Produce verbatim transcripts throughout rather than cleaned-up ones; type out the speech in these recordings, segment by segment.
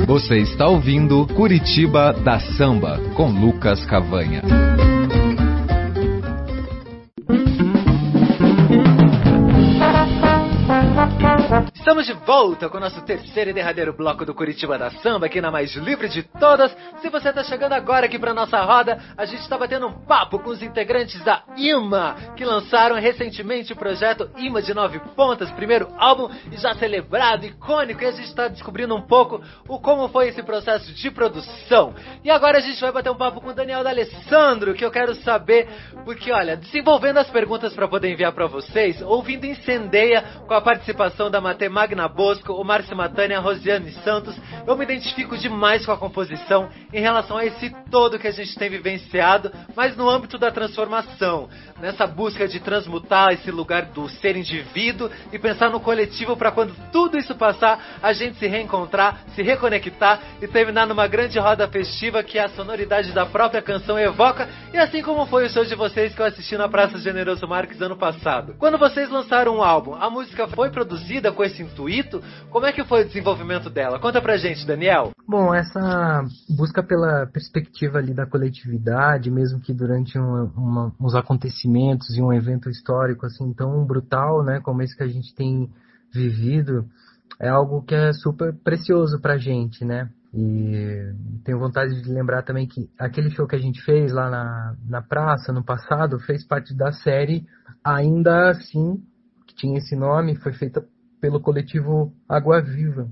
Você está ouvindo Curitiba da Samba, com Lucas Cavanha. Estamos de volta com o nosso terceiro e derradeiro bloco do Curitiba da Samba, aqui na mais livre de todas. Se você está chegando agora aqui para nossa roda, a gente está batendo um papo com os integrantes da I M A, que lançaram recentemente o projeto I M A de Nove Pontas, primeiro álbum e já celebrado, icônico, e a gente está descobrindo um pouco o como foi esse processo de produção. E agora a gente vai bater um papo com o Daniel D'Alessandro, que eu quero saber, porque olha, desenvolvendo as perguntas para poder enviar para vocês, ouvindo Incendeia com a participação da Maté Magna Bosco, o Márcio Matana e a Rosiane Santos, eu me identifico demais com a composição em relação a esse todo que a gente tem vivenciado, mas no âmbito da transformação, nessa busca de transmutar esse lugar do ser indivíduo e pensar no coletivo para quando tudo isso passar, a gente se reencontrar, se reconectar e terminar numa grande roda festiva que a sonoridade da própria canção evoca, e assim como foi o show de vocês que eu assisti na Praça Generoso Marques ano passado. Quando vocês lançaram um álbum, a música foi produzida com esse intuito? Como é que foi o desenvolvimento dela? Conta pra gente, Daniel. Bom, essa busca pela perspectiva ali da coletividade, mesmo que durante uma, uma, uns acontecimentos e um evento histórico assim tão brutal, né, como esse que a gente tem vivido, é algo que é super precioso pra gente, né? E tenho vontade de lembrar também que aquele show que a gente fez lá na, na praça no passado fez parte da série Ainda Assim, que tinha esse nome, foi feita pelo coletivo Água Viva.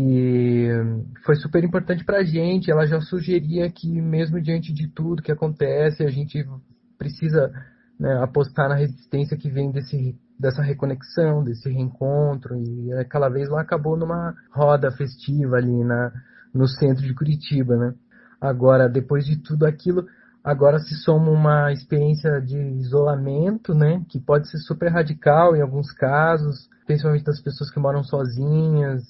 E foi super importante pra gente. Ela já sugeria que mesmo diante de tudo que acontece, a gente precisa, né, apostar na resistência que vem desse, dessa reconexão, desse reencontro. E aquela vez lá acabou numa roda festiva ali na, no centro de Curitiba, né? Agora, depois de tudo aquilo, agora se soma uma experiência de isolamento, né, que pode ser super radical em alguns casos, principalmente das pessoas que moram sozinhas,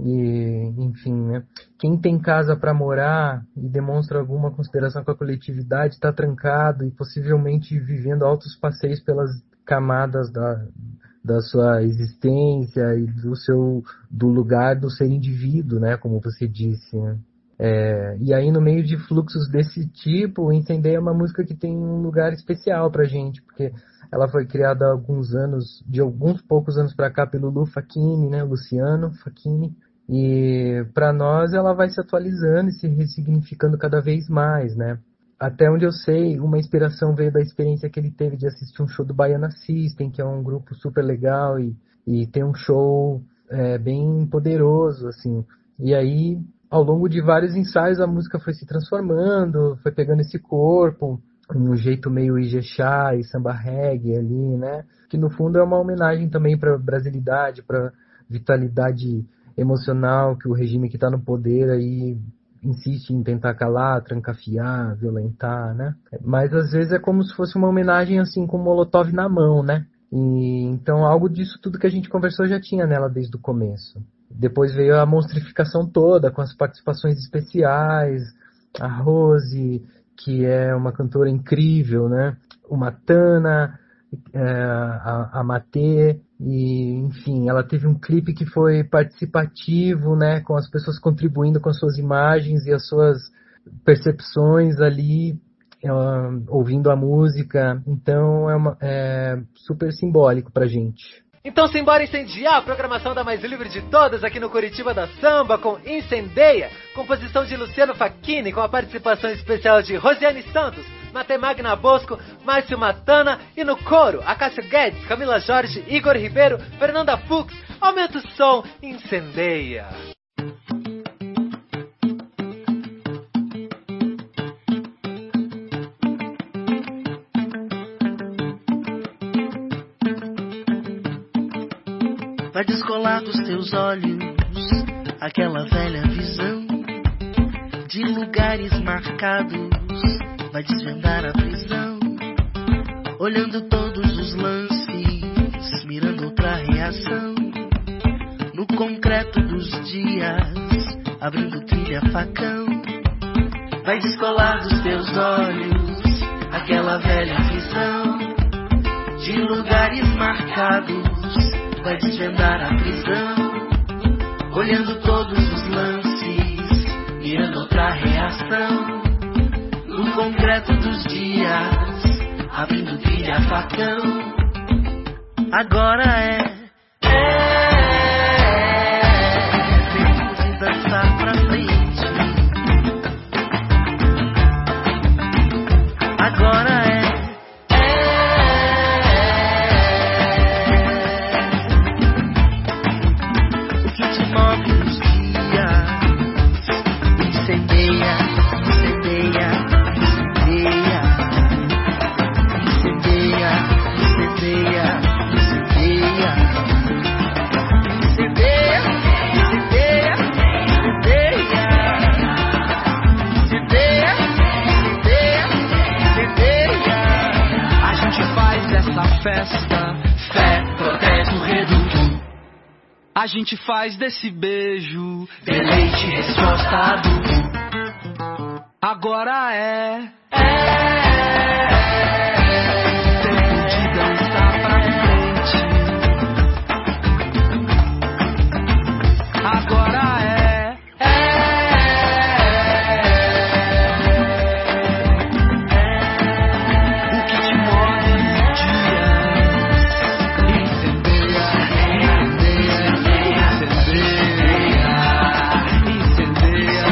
e enfim, né. Quem tem casa para morar e demonstra alguma consideração com a coletividade está trancado e possivelmente vivendo altos passeios pelas camadas da, da sua existência e do seu do lugar do ser indivíduo, né, como você disse, né. É, e aí no meio de fluxos desse tipo, o Incendeia é uma música que tem um lugar especial pra gente, porque ela foi criada há alguns anos, de alguns poucos anos pra cá, pelo Lu Facchini, né, Luciano Facchini, e pra nós ela vai se atualizando e se ressignificando cada vez mais, né. Até onde eu sei, uma inspiração veio da experiência que ele teve de assistir um show do Baiana System, que é um grupo super legal e, e tem um show é, bem poderoso, assim, e aí ao longo de vários ensaios a música foi se transformando, foi pegando esse corpo, um jeito meio Ijexá e samba reggae ali, né? Que no fundo é uma homenagem também para a brasilidade, para a vitalidade emocional que o regime que está no poder aí insiste em tentar calar, trancafiar, violentar, né? Mas às vezes é como se fosse uma homenagem assim com Molotov na mão, né? E então algo disso tudo que a gente conversou já tinha nela desde o começo. Depois veio a monstrificação toda, com as participações especiais, a Rose, que é uma cantora incrível, né? O Matana, é, a, a Matê, e enfim, ela teve um clipe que foi participativo, né? Com as pessoas contribuindo com as suas imagens e as suas percepções ali, uh, ouvindo a música. Então é, uma, é super simbólico pra gente. Então simbora incendiar a programação da mais livre de todas aqui no Curitiba da Samba com Incendeia, composição de Luciano Facchini com a participação especial de Rosiane Santos, Maté Magna Bosco, Márcio Matana e no coro, Acácio Guedes, Camila Jorge, Igor Ribeiro, Fernanda Fux. Aumenta o som, Incendeia. Vai descolar dos teus olhos aquela velha visão de lugares marcados, vai desvendar a prisão, olhando todos os lances, mirando outra reação, no concreto dos dias, abrindo trilha facão. Vai descolar dos teus olhos aquela velha visão de lugares marcados, vai desvendar a prisão, olhando todos os lances, facão. Agora é, é, tempo de dançar pra frente. Agora é, é, o que te move nos dias. Incendeia, incendeia, incendeia. Incendeia, incendeia, incendeia. Incendeia, incendeia, incendeia. Incendeia, incendeia, incendeia. A gente faz dessa festa, fé protege o reduto. A gente faz desse beijo, deleite, resposta adulto. Agora é, é, tempo de dançar pra frente. Agora é, é, o que te move nos dias. Incendeia, incendeia, incendeia, incendeia,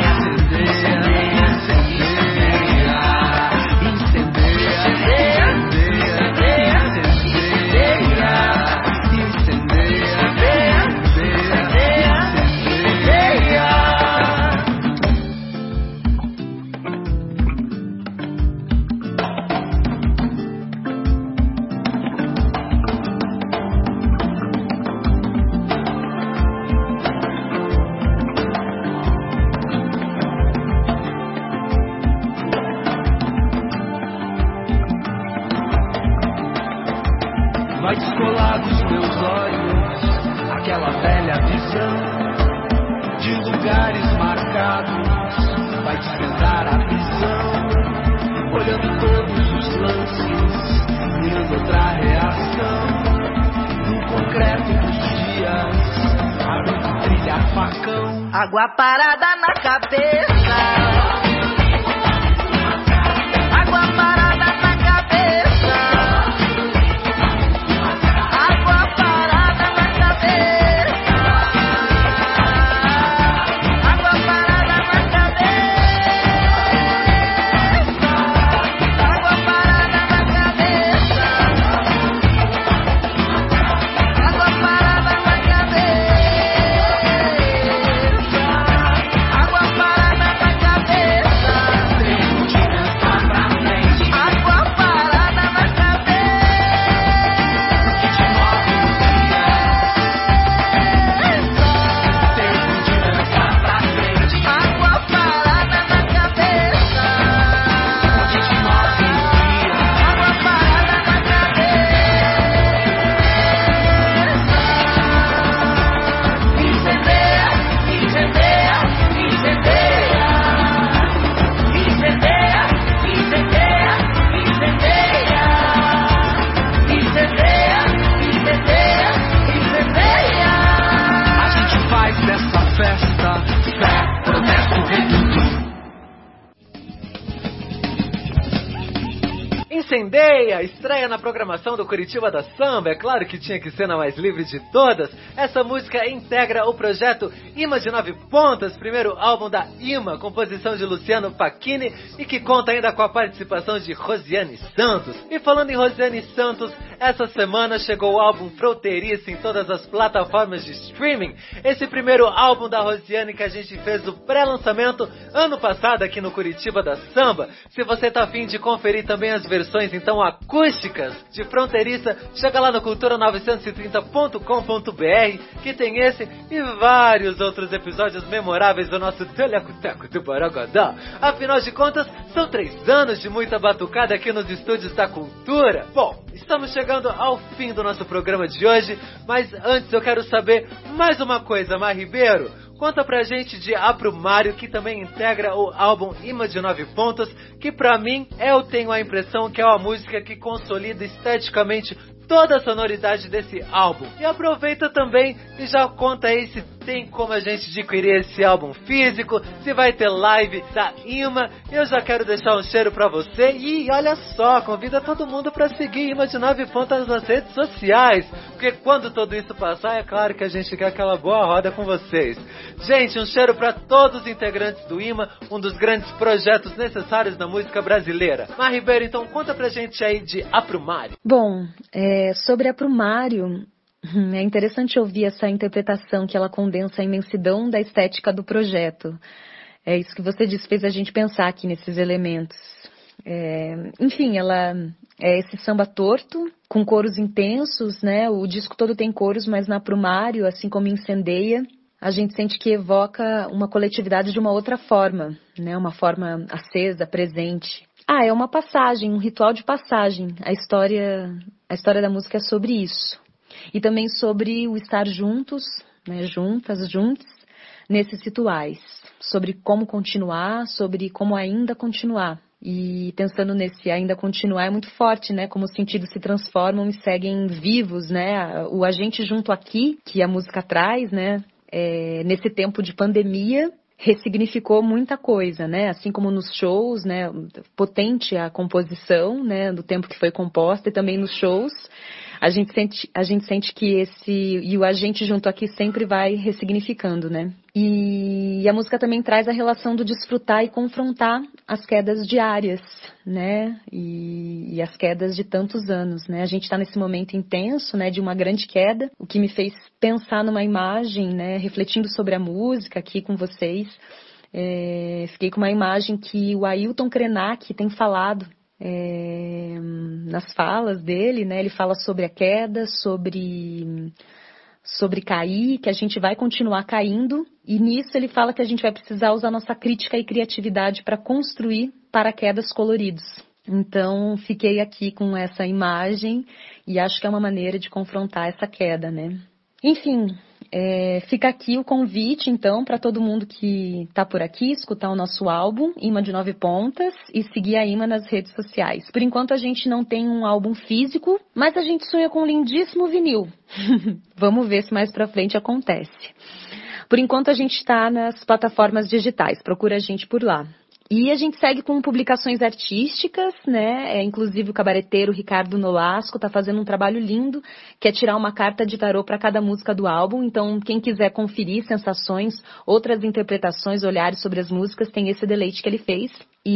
vai descolar dos meus olhos aquela velha visão de lugares marcados, vai desvendar a prisão, olhando todos os lances, mirando outra reação, no concreto dos dias, abrindo trilha facão, água parada na cabeça. Água parada na cabeça. Água parada na cabeça. Água parada na cabeça. Água parada na cabeça. Água parada na cabeça. Água parada na cabeça. tempo de dançar pra frente. Água parada na cabeça. O que te move nos dias. Tempo de dançar pra frente. Água parada na cabeça. O que te move nos dias. Água parada na cabeça. Incendeia, incendeia, incendeia. Incendeia, incendeia, incendeia. Incendeia, incendeia, incendeia. A gente faz dessa festa, fé, protesto, reduto. Incendeia! Estreia na programação do Curitiba da Samba. É claro que tinha que ser na mais livre de todas. Essa música integra o projeto Imã de Nove Pontas, primeiro álbum da Imã, composição de Luciano Facchini e que conta ainda com a participação de Rosiane Santos. E falando em Rosiane Santos, essa semana chegou o álbum Fronteiriça em todas as plataformas de streaming. Esse primeiro álbum da Rosiane que a gente fez o pré-lançamento ano passado aqui no Curitiba da Samba. Se você tá afim de conferir também as versões então acústicas de Fronteiriça, chega lá no cultura novecentos e trinta ponto com ponto b r que tem esse e vários outros episódios memoráveis do nosso Telecoteco do Borogodó. Afinal de contas, são três anos de muita batucada aqui nos estúdios da Cultura. Bom, estamos chegando ao fim do nosso programa de hoje, mas antes eu quero saber mais uma coisa, Mar Ribeiro. Conta pra gente de A Pro Mário, que também integra o álbum Imã de Nove Pontas, que pra mim, eu tenho a impressão que é uma música que consolida esteticamente toda a sonoridade desse álbum. E aproveita também e já conta aí se tem como a gente adquirir esse álbum físico, se vai ter live da Ima. Eu já quero deixar um cheiro pra você e olha só, convida todo mundo pra seguir Ima de Nove Pontas nas redes sociais, porque quando tudo isso passar, é claro que a gente quer aquela boa roda com vocês. Gente, um cheiro pra todos os integrantes do Ima, um dos grandes projetos necessários da música brasileira. Mar Ribeiro, então conta pra gente aí de Aprumário. Bom, é, sobre Aprumário, é interessante ouvir essa interpretação que ela condensa a imensidão da estética do projeto. É isso que você disse, fez a gente pensar aqui nesses elementos. É, enfim, ela é esse samba torto, com coros intensos, né? O disco todo tem coros, mas na Aprumário, assim como Incendeia, a gente sente que evoca uma coletividade de uma outra forma, né? Uma forma acesa, presente. Ah, é uma passagem, um ritual de passagem. A história, a história da música é sobre isso. E também sobre o estar juntos, né, juntas, juntos, nesses rituais. Sobre como continuar, sobre como ainda continuar. E pensando nesse ainda continuar é muito forte, né? Como os sentidos se transformam e seguem vivos, né? O A Gente Junto Aqui, que a música traz, né? É, nesse tempo de pandemia, ressignificou muita coisa, né? Assim como nos shows, né? Potente a composição, né? Do tempo que foi composta e também nos shows. A gente sente, a gente sente que esse... E o A Gente Junto Aqui sempre vai ressignificando, né? E, e a música também traz a relação do desfrutar e confrontar as quedas diárias, né? E, e as quedas de tantos anos, né? A gente está nesse momento intenso, né? De uma grande queda, o que me fez pensar numa imagem, né? Refletindo sobre a música aqui com vocês. É, fiquei com uma imagem que o Ailton Krenak tem falado, É, nas falas dele, né? Ele fala sobre a queda, sobre, sobre cair, que a gente vai continuar caindo, e nisso ele fala que a gente vai precisar usar nossa crítica e criatividade para construir paraquedas coloridos. Então, fiquei aqui com essa imagem e acho que é uma maneira de confrontar essa queda, né? Enfim, é, fica aqui o convite, então, para todo mundo que está por aqui, escutar o nosso álbum, Ima de Nove Pontas, e seguir a Ima nas redes sociais. Por enquanto, a gente não tem um álbum físico, mas a gente sonha com um lindíssimo vinil. Vamos ver se mais para frente acontece. Por enquanto, a gente está nas plataformas digitais, procura a gente por lá. E a gente segue com publicações artísticas, né? É, inclusive o cabareteiro Ricardo Nolasco está fazendo um trabalho lindo, que é tirar uma carta de tarô para cada música do álbum. Então, quem quiser conferir sensações, outras interpretações, olhares sobre as músicas, tem esse deleite que ele fez.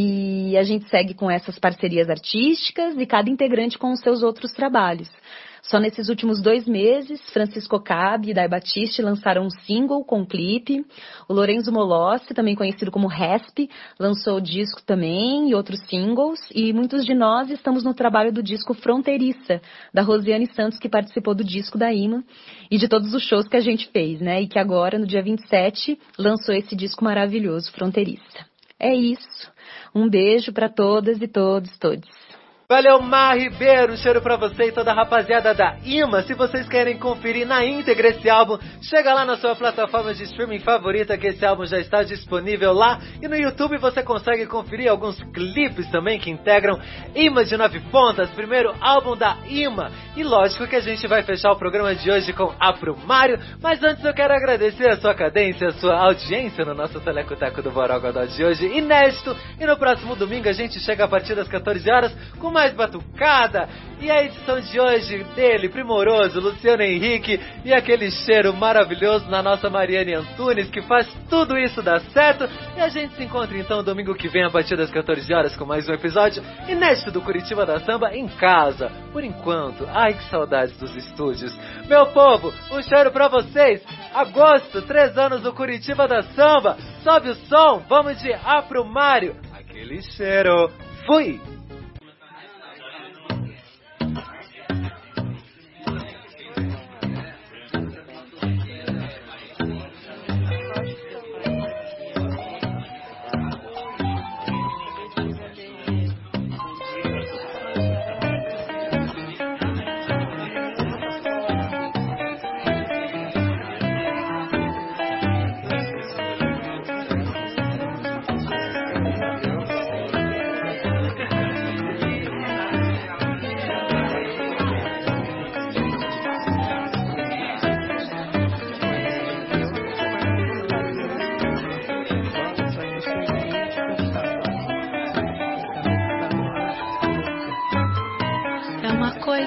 E a gente segue com essas parcerias artísticas e cada integrante com os seus outros trabalhos. Só nesses últimos dois meses, Francisco Cabe e Dai Batiste lançaram um single com um clipe. O Lorenzo Molossi, também conhecido como Resp, lançou o disco também e outros singles. E muitos de nós estamos no trabalho do disco Fronteiriça, da Rosiane Santos, que participou do disco da Ima e de todos os shows que a gente fez, né? E que agora, no dia vinte e sete, lançou esse disco maravilhoso, Fronteiriça. É isso. Um beijo para todas e todos, todos. Valeu, Mar Ribeiro, um cheiro pra você e toda a rapaziada da Ima. Se vocês querem conferir na íntegra esse álbum, chega lá na sua plataforma de streaming favorita, que esse álbum já está disponível lá. E no YouTube você consegue conferir alguns clipes também que integram Ima de Nove Pontas, primeiro álbum da Ima. E lógico que a gente vai fechar o programa de hoje com Aprumário, mas antes eu quero agradecer a sua cadência, a sua audiência no nosso Telecoteco do Borogodó de hoje, inédito. E no próximo domingo a gente chega a partir das quatorze horas com mais mais batucada. E a edição de hoje dele, primoroso, Luciano Henrique, e aquele cheiro maravilhoso na nossa Mariane Antunes, que faz tudo isso dar certo. E a gente se encontra então domingo que vem a partir das quatorze horas com mais um episódio inédito do Curitiba da Samba em casa. Por enquanto, ai que saudades dos estúdios. Meu povo, um cheiro pra vocês. Agosto, três anos do Curitiba da Samba. Sobe o som, vamos de Aprumário. Aquele cheiro. Fui!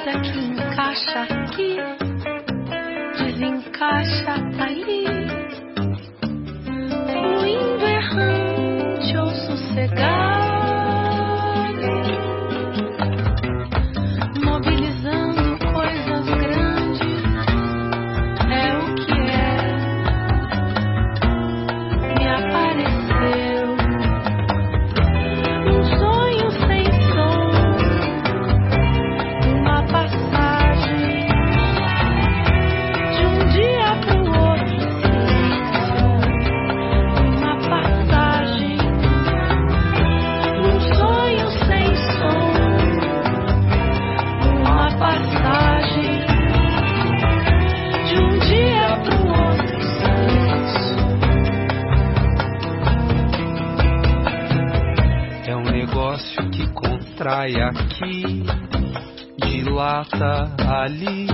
coisa que encaixa aqui, desencaixa ali, fluindo errante ou sossegado, mobilizando coisas grandes, é o que é, me apareceu um sonho sem som, uma passagem de um dia pro outro, uma passagem, um sonho sem som, uma passagem de um dia pro outro, silêncio. É um negócio que contrai aqui, dilata ali,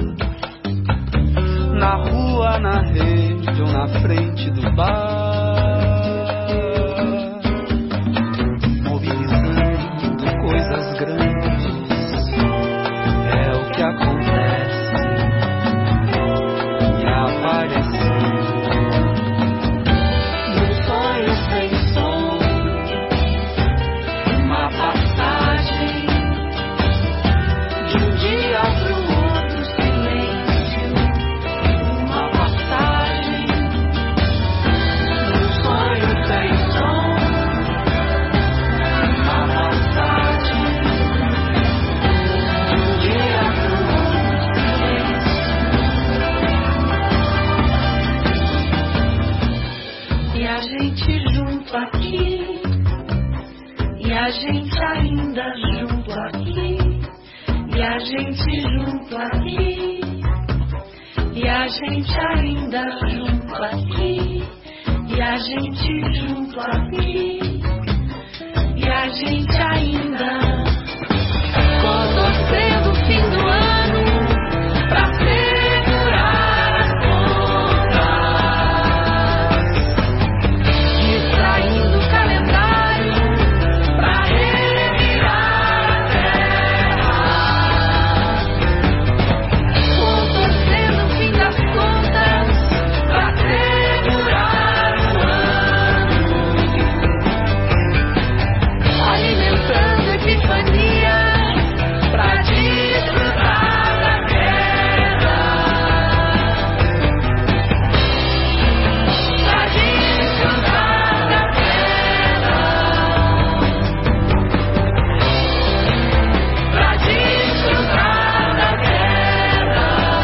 na rua, na rede ou na frente do bar, mobilizando coisas grandes, é o que acontece, e apareceu Um sonho sem som, uma passagem de um dia pro outro, silêncio. Uma passagem, um sonho sem som, uma passagem de um dia pro outro, silêncio. E a gente junto aqui, e a gente ainda junto aqui, e a gente junto aqui, e a gente ainda junto aqui, e a gente junto aqui, e a gente ainda contorcendo o fim do ano pra segurar as pontas, distraindo o calendário pra revirar a terra, contorcendo o fim das contas pra segurar o ano, alimentando epifanias pra desfrutar da queda, pra desfrutar da queda, pra desfrutar da queda.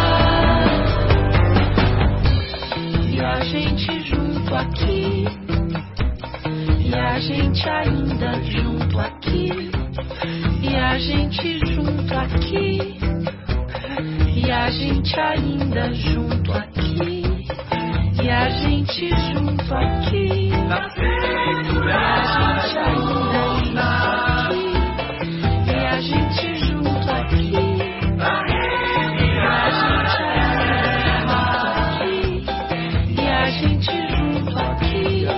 E a gente junto aqui, e a gente ainda junto aqui, e a gente junto aqui, e a gente ainda junto aqui, e a gente junto aqui, e a gente ainda junto aqui, e a gente junto aqui, e a gente ainda junto aqui, e a gente junto aqui, e a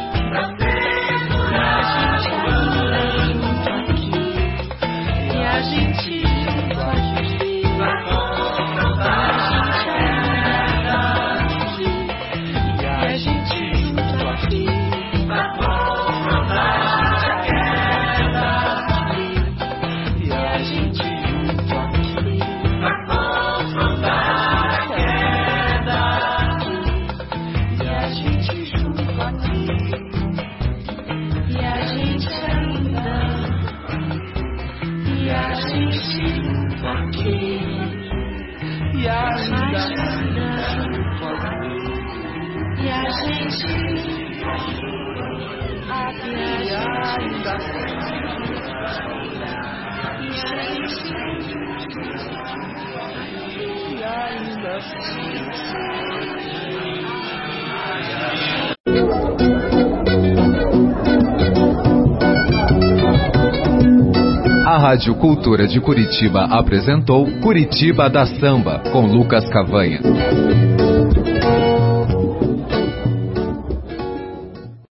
gente ainda junto aqui, e a gente junto aqui, e a gente junto aqui, A Rádio Cultura de Curitiba apresentou Curitiba da Samba, com Lucas Cavanha.